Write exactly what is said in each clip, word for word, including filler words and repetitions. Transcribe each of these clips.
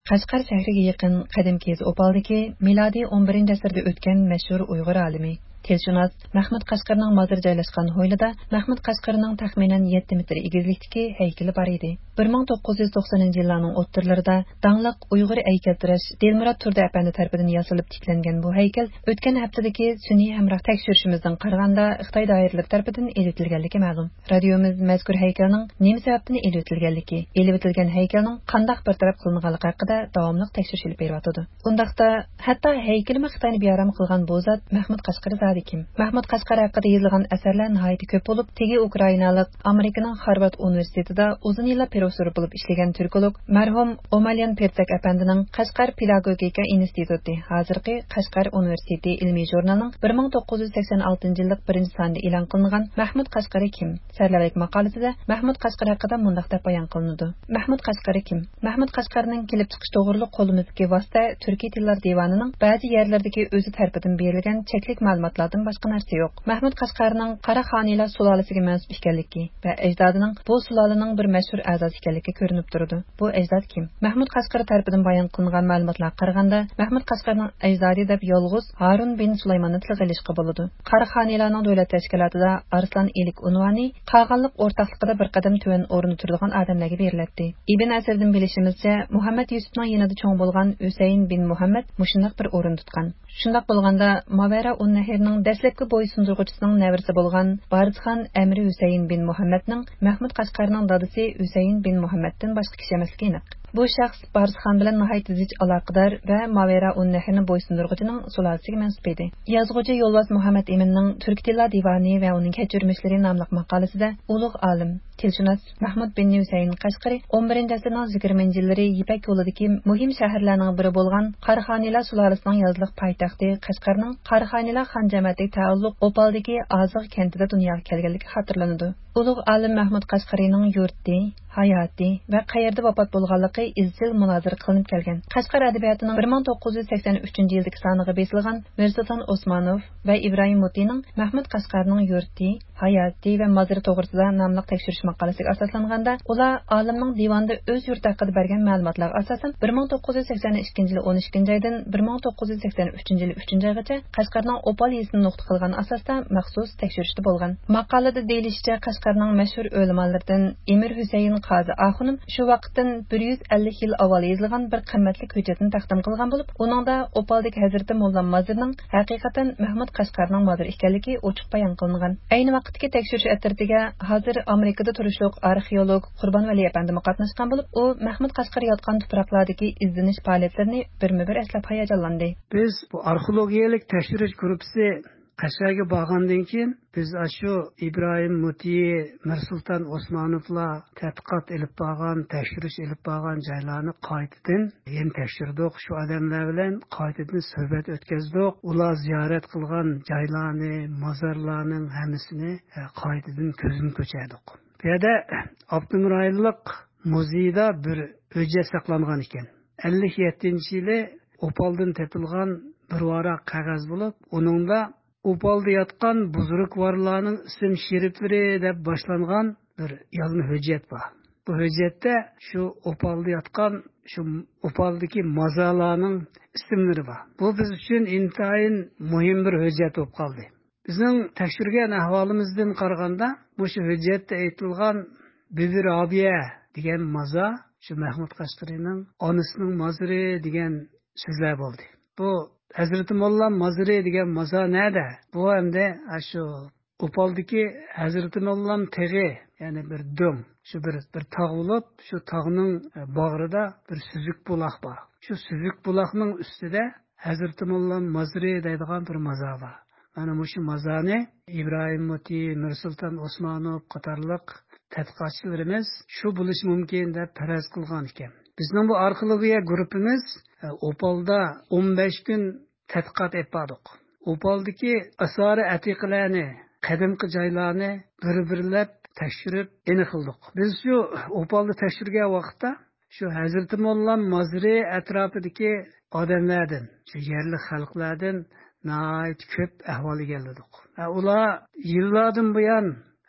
Qashqar shahriga yaqin qadimki Opaldagi milodiy o'n birinchi asrda o'tgan mashhur Uyg'ur olimi Tilshunos Mahmud Qashqarning mozori joylashgan hovlida Mahmud Qashqarning taxminan yetti metr egizlikdagi haykali bor edi. bir ming to'qqiz yuz to'qsoninchi yillarning o'ttirlarida dangliq Uyg'ur haykaltirash Delmurod Turdi apandi tarafidan yasalib tiklangan bu haykal o'tgan haftadagi sun'iy hamroh tekshirishimizdan qaraganda Xitoy doiralari tarafidan elitilganligi ma'lum. Radiomiz mazkur haykalning nima sababdan elitilganligi, elitilgan haykalning qanday bartaraf qilinganligi haqida davomli tekshirish olib beryapti. Undaqda hatto haykalni Xitoyni beyaram qilgan bu zot Mahmud Qashqar kim? Mahmud Qashqar haqida yozilgan asarlar nihoyat ko'p bo'lib, tegi Ukrainalik Amerikaning Harvard universitetida uzun yillar professor bo'lib ishlagan turkolog marhum Omalyan Pertak apandining Qashqar pedagogika instituti, hozirgi Qashqar universiteti ilmiy jurnalining bir ming to'qqiz yuz sakson oltinchi yillik birinchi sonida e'lon qilingan Mahmud Qashqar kim? Sarlavak maqolasida Mahmud Qashqar haqida mundaq deb bayon qilinadi. Mahmud Qashqar kim? Mahmud Qashqarning kelib chiqish to'g'riliq qo'limizdagi vosita Turkiy tillar divonining ba'zi yerlardagi o'zi tarafidan berilgan cheklik ma'lumot lardan boshqa narsa yo'q. Mahmud Qashqarning Qaraxoniylar sulolasiga mansub ekanligi va ajdodining bu sulolaning bir mashhur a'zosi ekanligi ko'rinib turadi. Bu ajdod kim? Mahmud Qashqar tarafidan bayon qilingan ma'lumotlarga qaraganda, Mahmud Qashqarning ajdodi deb yolg'iz Harun bin Sulaymonni tilga ilishga bo'ladi. Qaraxoniylarning davlat tashkilotida Arslan Elik unvoni qag'anliq o'rtoqligida bir qadam tuvan o'rni turadigan odamlarga beriladi. Ibn Asirdan bilishimizcha, Muhammad Yusufning yanada cho'ng bo'lgan Husayn bin Muhammad mushundoq bir o'rin tutgan. Shundoq bo'lganda, Mavara un-Nahirning dastlabki bo'ysundirg'uchisining nevarasi bo'lgan Barizxon Amri Husayn bin Muhammadning Mahmud Qashqarning dadasi Husayn bin Muhammaddan boshqa kishi emasligi aniq. Bu shaxs Barizxon bilan nihoyat zich aloqador va Mavara un-Nahirning bo'ysundirg'uchining sulolasiga mansub edi. Yozuvchi Yo'lbos Muhammad Eminning Turk tillar divoni va uning kechirmishlari nomli maqolasida ulug' olim Tilshunos Mahmud bin Husayn Qashqari o'n birinchi asrning yigirmanchi yillari Yipak yo'lidagi muhim shaharlarning biri bo'lgan Qaraxoniylar sulolasining yozliq poytaxti Qashqarning Qaraxoniylar xon jamiyatiga taalluq Opaldagi Oziq kentida dunyoga kelganligi xotirlanadi. Ulug' olim Mahmud Qashqarining yurti, hayoti va qayerda vafot bo'lganligi izchil munozara qilinib kelgan. Qashqar adabiyotining bir ming to'qqiz yuz sakson uchinchi yildagi soniga besilgan Mirsulton Osmonov va Ibrohim Mutining Mahmud Qashqarning yurti, hayoti va mozori to'g'risida nomli tekshirish maqolasiga asoslanganda, ular olimning divonida o'z yurti haqida bergan ma'lumotlarga asosan bir ming to'qqiz yuz sakson ikkinchi yil o'n ikkinchi oydan bir ming to'qqiz yuz sakson uchinchi yil uchinchi oygacha Qashqarning Opal yezini nuqta qilgan asosda maxsus tekshirishda bo'lgan. Maqolada deyilishicha, Qashqarning mashhur o'limalaridan Emir Husayn Qozi Axunim shu vaqtdan bir yuz ellik yil avval yozilgan bir qimmatli hujjatni taqdim qilgan bo'lib, uningda Opaldagi Hazrati Molla Mazirning haqiqatan Mahmud Qashqarning maziri ekanligi ochiq bayon qilingan. Ayni vaqtdagi tekshirish atritiga hozir Amerikada turishliq arxeolog Qurbon Vali apandi qatnashgan bo'lib, u Mahmud Qashqar yotgan tuproqlardagi izlanish faoliyatlarini birma-bir eslab hayajonlandi. Biz bu arxeologiyalik tekshirish guruhi Qashqarga borgandan keyin biz shu Ibrohim Muti, Mirsulton Osmonovlar tadqiqot olib borgan, tekshirish olib borgan joylarni qaytadan yana tekshirdik. Shu odamlar bilan qaytadan suhbat o'tkazdik. Ular ziyorat qilgan joylarni, mozorlarning hammasini qaytadan ko'zdan ko'chirdik. Bu yerda Abdumurayillik muzeyda bir hujjat saqlangan ekan. ellik yettinchi yili Opaldan topilgan bir varaq qog'oz bo'lib, uningda Opalda yotgan buzrukvorlarning ism sheriflari deb boshlangan bir yozma hujjat bor. Bu hujjatda shu Opalda yotgan shu Opaldagi mazarlarning ismlari bor. Bu biz uchun intayin muhim bir hujjat bo'lib qoldi. Bizning tekshirgan ahvolimizdan qaraganda, bu shu hujjatda aytilgan Bibi Robiya degan mazar shu Mahmud Qashqarining onasining mazari degan so'zlar bo'ldi. Bu Hazreti Molla mazari degan mazar nerede? Bu hamda shu Opaldagi Hazreti Mollaning teg'i, ya'ni bir dom, shu bir bir tog' bo'lib, shu tog'ning bag'rida bir suzuk buloq bor. Shu suzuk buloqning ustida Hazreti Mollaning mazari deydigan bir mazar bor. Mana bu shu mazarni Ibrohim Muti, Mirsulton Osmonov qatorliq tadqiqotchilarimiz shu bo'lishi mumkin deb faraz qilgan ekan. Bizning bu arxeologiya guruhimiz Opalda o'n besh kun tadqiqot etdik. Opaldagi asori atiqalarni, qadimgi joylarni bir-birlab tekshirib aniqladik. Biz shu Opalda tekshirgan vaqtda shu Hazrati Molla mazari atrofidagi odamlardan, shu yerli xalqlardan nihoyat ko'p ahvol egalladik. Ular yillardan buyon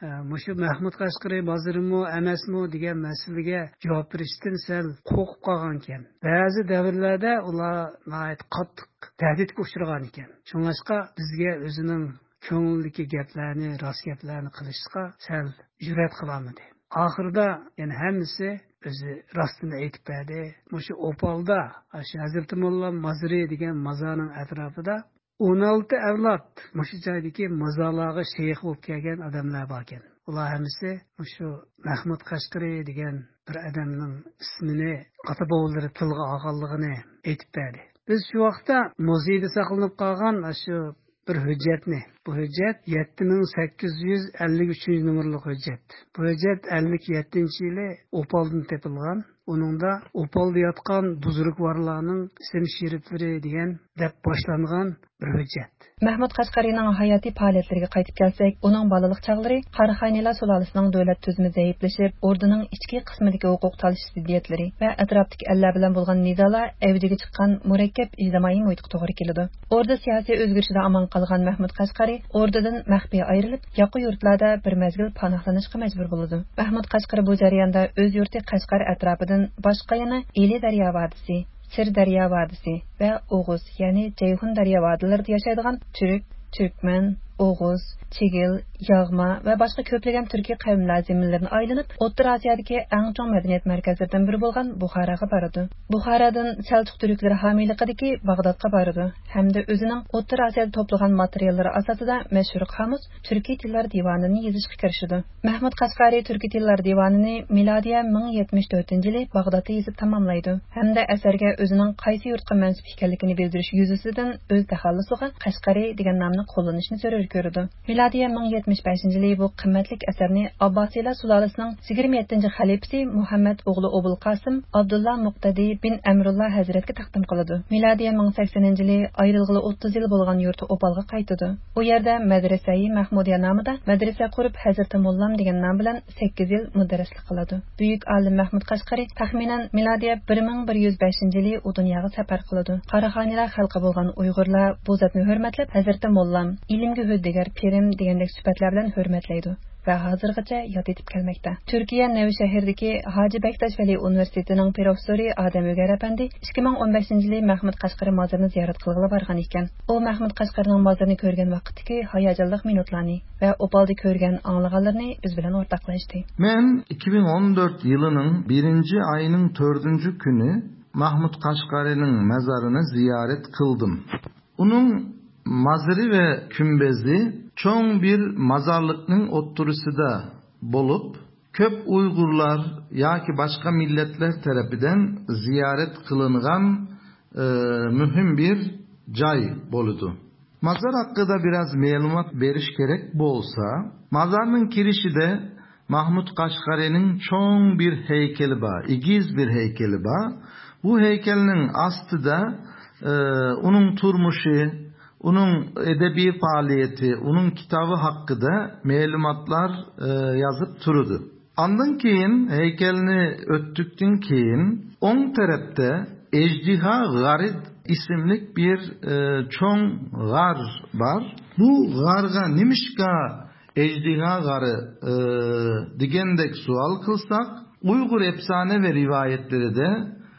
Mushu Mahmud Qashqari bozorimi emasmi degan masalaga javob berishdan sal qo'rqib qolgan ekan. Ba'zi davrlarda ular nihoyat qattiq tahdidga uchragan ekan. Shuningga bizga o'zining ko'ngildagi gaplarni, rost gaplarni qilishga sal jur'at qilolmadi. Oxirida yana hammasi o'zi rostini aytib berdi. Mushu Opalda, shu Hazrat Mulla Mazri degan mazarning atrofida o'n olti avlod mushu joydagi mazorlarga sheyx bo'lib kelgan odamlar bor ekan. Ular hammasi mushu Mahmud Qashqari degan bir odamning ismini ota-bobolari tilga olganligini aytib berdi. Biz shu vaqtda muzeyda saqlanib qolgan shu bir hujjatni, bu hujjat yetti ming sakkiz yuz ellik uchinchi nomerli hujjat. Bu hujjat ellik yettinchi yili Opaldan topilgan. Uningda Opalda yotgan buzrukvorlarning ism sheriflari degan deb boshlangan bir hujjat. Mahmud Qashqarining hayotiy faoliyatlariga qaytib kelsak, uning balalik chaqlari Qaraxoniylar sulolasining davlat tuzumi zaiflashib, ordining ichki qismidagi huquq talish ziddiyatlari va atrofdagi ellar bilan bo'lgan nizolar avjiga chiqqan murakkab ijtimoiy muhitga to'g'ri keladi. Orda siyosiy o'zgarishda amon qolgan Mahmud Qashqari ordadan maxfiy ayrilib, yaqin yurtlarda bir mezgil panohlanishga majbur bo'ladi. Mahmud Qashqari bu jarayonda o'z yurti Qashqar atrofidan boshqa yana Eli daryo vodisi, Sir daryo vodisi va O'g'uz, ya'ni Ceyhun daryo vodilarida yashaydigan Türk, Türkmen, O'g'uz, Chigil, Yag'ma va boshqa ko'plagan turkiy qavmlar zaminlarini aylanib, O'rta Osiyodagi eng chong madaniyat markazlaridan biri bo'lgan Buxoroga boradi. Buxorodan Seljuk turklari homiyligidagi Bag'dodga boradi hamda o'zining O'rta Osiyoda to'plagan materiallari asosida mashhur qamus Turkiy tillar divonini yozishga kirishadi. Mahmud Qashqari Turkiy tillar divonini milodiya ming yetmish to'rtinchi yili Bag'dodda yozib tamomlaydi hamda asarga o'zining qaysi yurtga mansub ekanligini bildirish yuzasidan o'z taxallusiga Qashqari degan nomni qo'llanishni so'rar ko'rdi. Milodiya ming yetmish beshinchi yili bu qimmatli asarni Abbosiylar sulolasining yigirma yettinchi xalifasi Muhammad o'g'li Obul Qosim Abdullah Muqtadi bin Amrullah hazratga taqdim qiladi. Milodiya ming saksoninchi yili ayrılg'ili o'ttiz yil bo'lgan yurti Opalga qaytadi. U yerda madrasai Mahmudiya nomida madrasa qurib Hazrat Mullam degan nom bilan sakkiz yil mudarrislik qiladi. Buyuk olim Mahmud Qashqari taxminan milodiya bir ming bir yuz beshinchi yili u dunyoga safar qiladi. Qaraxoniylar xalqi bo'lgan Uyg'urlar bu zotni hurmatlab Hazrat Mullam, ilmga huddigar pirim degandek sifatlar bilan hurmatlaydi va hozirgacha yod etib kelmoqda. Turkiya Navshahirdagi Hoji Bektash Vali universitetining professori Adam Öger apandi ikki ming o'n beshinchi yili Mahmud Qashqari mozarini ziyorat qilg'ili borgan ekan. U Mahmud Qashqarining mozarini ko'rgan vaqtdagi hayajonli minutlarni va Opalda ko'rgan anglaganlarni biz bilan o'rtoqlashdi. Men ikki ming o'n to'rt yilining birinchi ayının to'rtinchi kuni Mahmud Qashqarining mazarini ziyorat qildim. Uning mazarı ve kümbezi çoğun bir mazarlıkның oturusida bolup, köp Uygurlar yaki başka milletler tarafından ziyaret kılıngan e, mühim bir cay boludu. Mazar hakkında biraz malumat beriş gerek bolsa, mazarның kirişi de Mahmud Qashqarining çoğun bir heykeli var, igiz bir heykeli var. Bu heykelinin astıda e, onun turmuşu, onun edebi faaliyeti, onun kitabı hakkında malumatlar e, yazıp turudu. Andan keyin heykelini öttükten keyin on tarafta Ejdiha Garid isimlik bir e, çoğun gar var. Bu garga nimişka Ejdiha Garı e, digendek sual kılsak, Uygur efsane ve rivayetleri de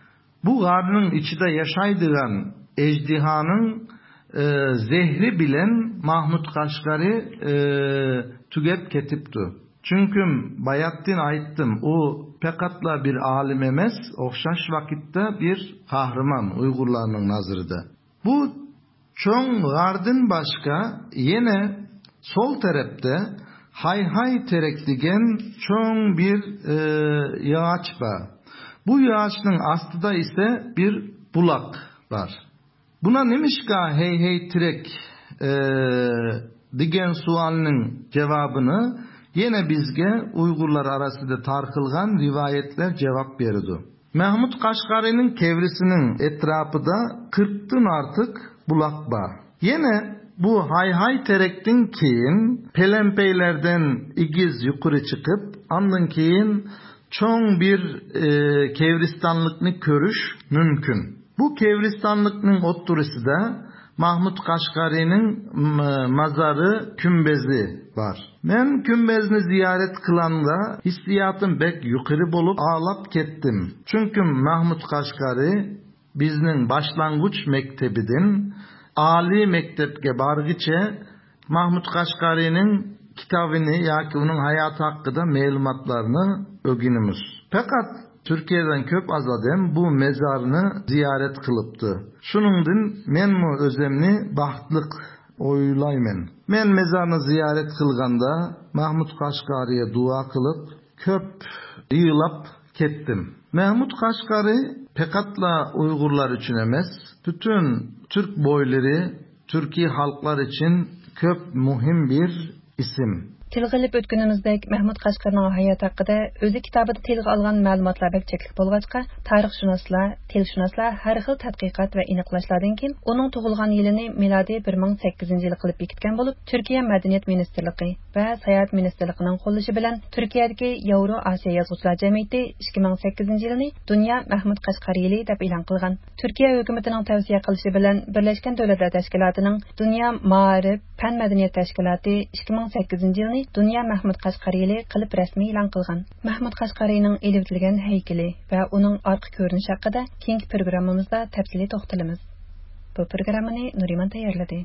bu garının içinde yaşaydığın Ejdihanın e, zehri bilen Mahmud Qashqari e, tügep ketipti. Çünkü bayattin ayttim, o pekatla bir alim emes, okşaş vakitte bir kahraman Uygurlarının nazırında. Bu çoğun gardın başka yine sol tarafta hay hay terek digen çoğun bir e, yağaç var. Bu yağaçın astıda ise bir bulak var. Buna nimişka hey hey terek e, digen sualının cevabını yine bizge Uygurlar arasında tarkılgan rivayetler cevap verdi. Mahmud Qashqari'nin kevrisinin etrafında kırktın artık bulak var. Yine bu hay hay terektin keyin pelempeylerden igiz yukarı çıkıp andın keyin çoğun bir e, kevristanlıkını görüş mümkün. Bu kevristanlıkның otturusu da Mahmud Kaşgari'nin mazarı kümbezi var. Men kümbezni ziyaret kılanda hissiyatım bek yukarı bolup ağlap kettim. Çünkü Mahmud Kaşgari bizning başlangıç mektebidin Ali mektepke bargıça Mahmud Kaşgari'nin kitabını yoki uning hayatı hakkında ma'lumotlarni o'ginimiz. Fakat Türkiye'den köp az adam bu mezarını ziyaret kılıptı. Şuningdin men mu özemni baxtliq oylayman. Men mezarını ziyaret kılganda Mahmud Kaşgari'ye dua kılıp köp yığılap kettim. Mahmud Kaşgari pekatla Uygurlar için emes, bütün Türk boyları, Türkiye halklar için köp muhim bir isim. Tilga ilib o'tganimizdek Mahmud Qashqarning hayoti haqida o'zi kitobida tilga olgan ma'lumotlar bek cheklik bo'lg'achqa, tarixshunoslar, tilshunoslar har xil tadqiqot va aniqlashlardan keyin uning tug'ilgan yilini milodiy bir ming sakkizinchi yil qilib bekitgan bo'lib, Turkiya Madaniyat ministrligi va Sayohat ministrligining qo'llashi bilan Turkiyadagi Yevro Osiyo yozuvchilar jamiyati ikki ming sakkizinchi yilni Dunyo Mahmud Qashqari yili deb e'lon qilgan. Turkiya hukumatining tavsiya qilishi bilan Birlashgan Davlatlar Tashkilotining Dunyo Ma'rif fan madaniyat tashkiloti ikki ming sakkizinchi yilni Dunyo Mahmud Qashqari yili qilib rasmiy e'lon qilgan. Mahmud Qashqarining elbitilgan haykali va uning orqa ko'rinishi haqida keyingi programmamizda tafsiliy to'xtalamiz. Bu programmani Nuriman tayyorladi.